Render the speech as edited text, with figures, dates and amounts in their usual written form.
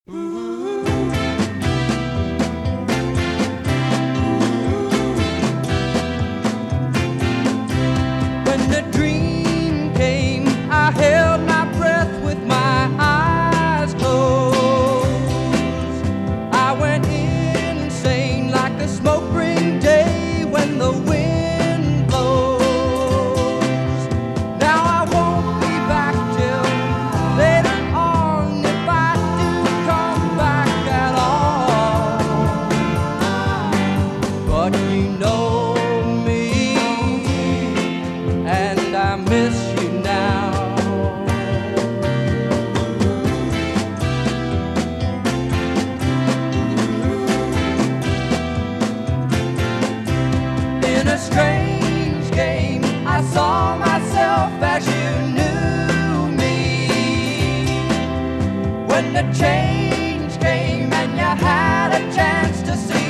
When the dream came, I held my breath with my eyes closed. I went insane like a smoke ring day when the wind blows. Now I won't be back till later on, if I do come back at all. But you know me, and I miss you now. In a strange game, I saw myself as you knew me. When the change came and you had a chance to see